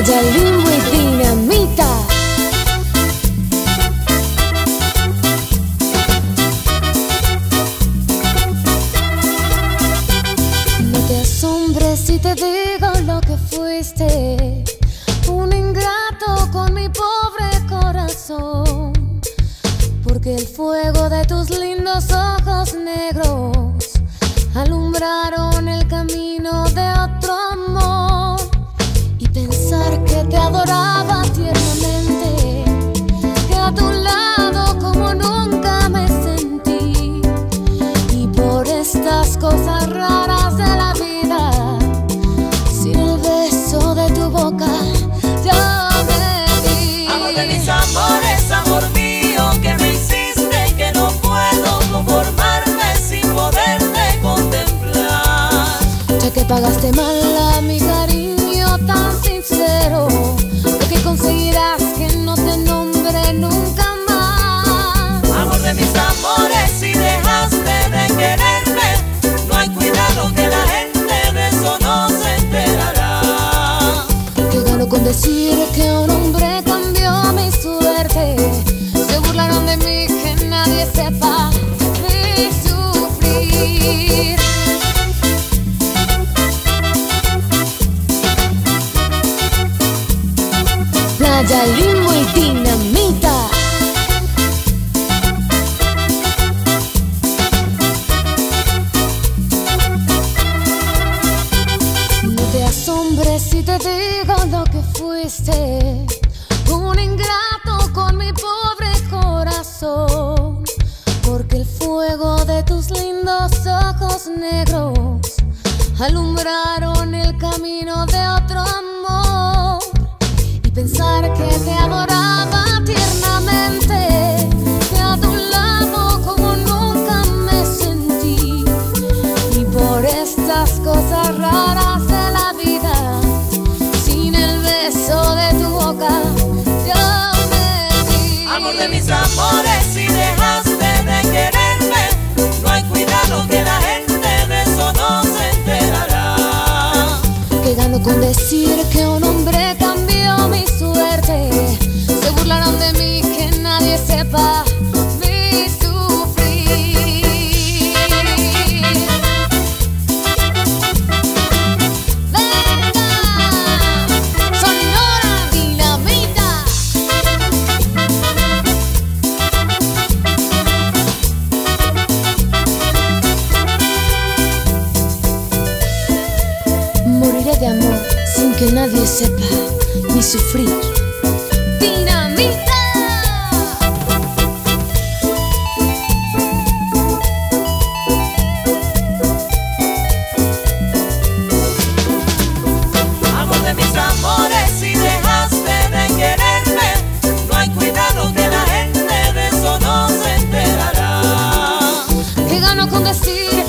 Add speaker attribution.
Speaker 1: Playa Limbo y Dinamita. No te asombres si te digo lo que fuiste, un ingrato con mi pobre corazón, porque el fuego de tus lindos ojos negros alumbraron el camino de otro amor. Y pensar que te adoraba tiernamente, que a tu lado como nunca me sentí, y por estas cosas raras de la vida, sin el beso de tu boca yo me vi.
Speaker 2: Amor de mis amores, amor mío, que me hiciste, que no puedo conformarme sin poderte contemplar.
Speaker 1: Ya que pagaste mal a mi cariño tan sincero, lo que conseguirás que no te nombre nunca más.
Speaker 2: Amor de mis amores, si dejaste de quererme, no hay cuidado que la gente de eso no se enterará.
Speaker 1: Que gano con decir que un hombre cambió mi suerte. Se burlaron de mí, que nadie sepa mi sufrir. Playa Limbo y Dinamita. No te asombres si te digo lo que fuiste, un ingrato con mi pobre corazón, porque el fuego de tus lindos ojos negros alumbraron el camino de otro amor. Y pensar que te adoraba tiernamente, que a tu lado como nunca me sentí, y por estas cosas raras de la vida, sin el beso de tu boca yo me vi.
Speaker 2: Amor de mis amores, si dejaste de quererme, no hay cuidado que la gente de eso no se enterará.
Speaker 1: Que gano con decir que un hombre cambió mi suerte. Se burlaron de mí, que nadie sepa mi sufrir. Venga, Sonora Dinamita. Moriré de amor sin que nadie sepa mi sufrir. Dinamita.
Speaker 2: Amor de mis amores, si dejaste de quererme, no hay cuidado que la gente de eso no se enterará.
Speaker 1: Que gano con decir